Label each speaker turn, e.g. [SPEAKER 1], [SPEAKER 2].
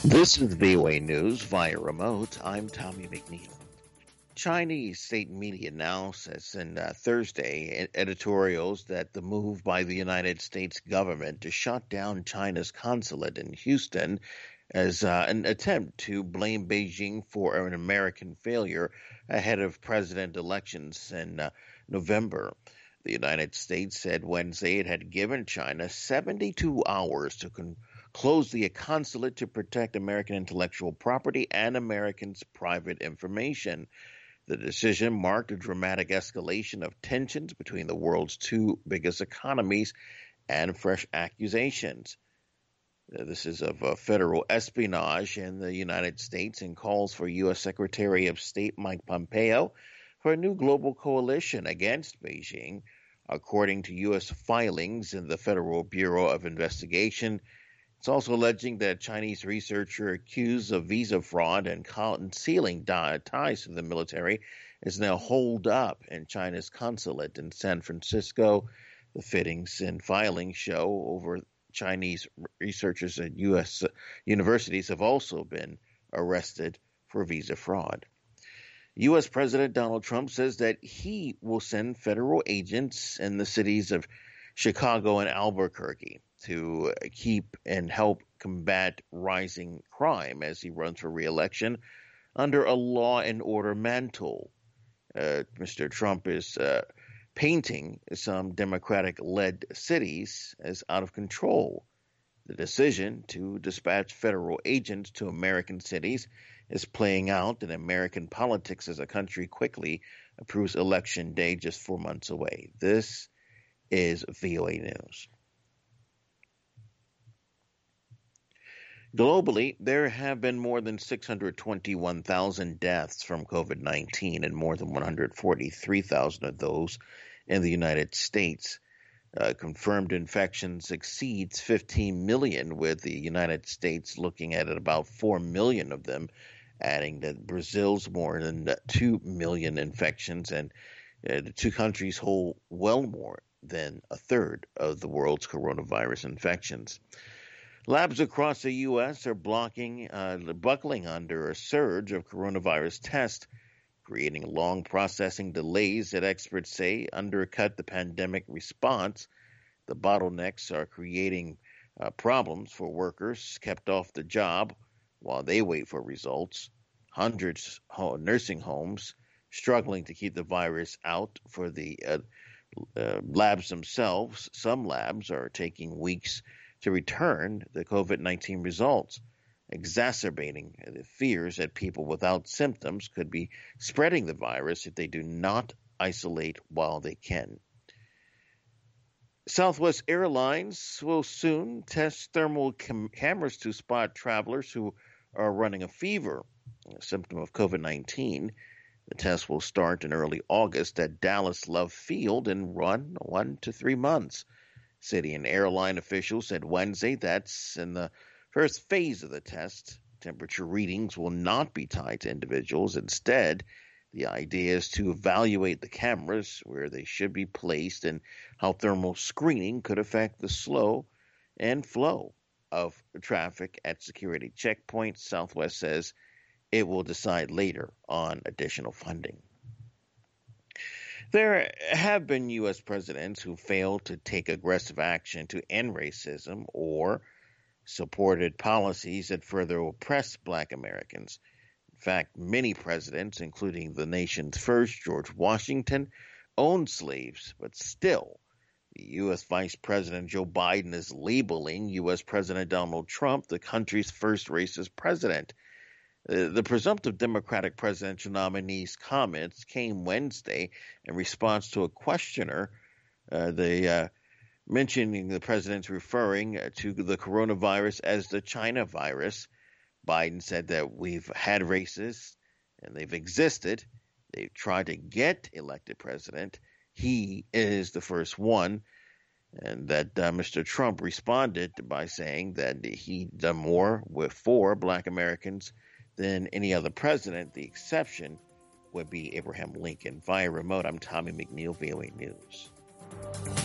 [SPEAKER 1] This is VOA News via remote. I'm Tommy McNeil. Chinese state media now says in Thursday editorials that the move by the United States government to shut down China's consulate in Houston as an attempt to blame Beijing for an American failure ahead of president elections in November. The United States said Wednesday it had given China 72 hours to close the consulate to protect American intellectual property and Americans' private information. The decision marked a dramatic escalation of tensions between the world's two biggest economies and fresh accusations. This is of federal espionage in the United States and calls for U.S. Secretary of State Mike Pompeo for a new global coalition against Beijing. According to U.S. filings in the Federal Bureau of Investigation, it's also alleging that a Chinese researcher accused of visa fraud and concealing ties to the military is now holed up in China's consulate in San Francisco. The fittings and filings show over Chinese researchers at U.S. universities have also been arrested for visa fraud. U.S. President Donald Trump says that he will send federal agents in the cities of Chicago and Albuquerque to keep and help combat rising crime as he runs for re-election under a law and order mantle. Mr. Trump is painting some Democratic-led cities as out of control. The decision to dispatch federal agents to American cities is playing out in American politics as the country quickly approves Election Day just 4 months away. This is VOA News. Globally, there have been more than 621,000 deaths from COVID-19 and more than 143,000 of those in the United States. Confirmed infections exceeds 15 million, with the United States looking at about 4 million of them, adding that Brazil's more than 2 million infections, and the two countries hold well more than a third of the world's coronavirus infections. Labs across the U.S. are buckling under a surge of coronavirus tests, creating long processing delays that experts say undercut the pandemic response. The bottlenecks are creating problems for workers kept off the job while they wait for results. Hundreds of nursing homes struggling to keep the virus out for the labs themselves. Some labs are taking weeks to return the COVID-19 results, exacerbating the fears that people without symptoms could be spreading the virus if they do not isolate while they can. Southwest Airlines will soon test thermal cameras to spot travelers who are running a fever, a symptom of COVID-19. The test will start in early August at Dallas Love Field and run 1 to 3 months. City and airline officials said Wednesday that's in the first phase of the test. Temperature readings will not be tied to individuals. Instead, the idea is to evaluate the cameras, where they should be placed, and how thermal screening could affect the flow of traffic at security checkpoints. Southwest says it will decide later on additional funding. There have been U.S. presidents who failed to take aggressive action to end racism or supported policies that further oppress Black Americans. In fact, many presidents, including the nation's first, George Washington, owned slaves, but still, the U.S. Vice President Joe Biden is labeling U.S. President Donald Trump the country's first racist president. The presumptive Democratic presidential nominee's comments came Wednesday in response to a questioner. Mentioning the president's referring to the coronavirus as the China virus. Biden said that we've had racists and they've existed. They've tried to get elected president. He is the first one. And that Mr. Trump responded by saying that he'd done more for Black Americans than any other president. The exception would be Abraham Lincoln. Via remote, I'm Tommy McNeil, VOA News.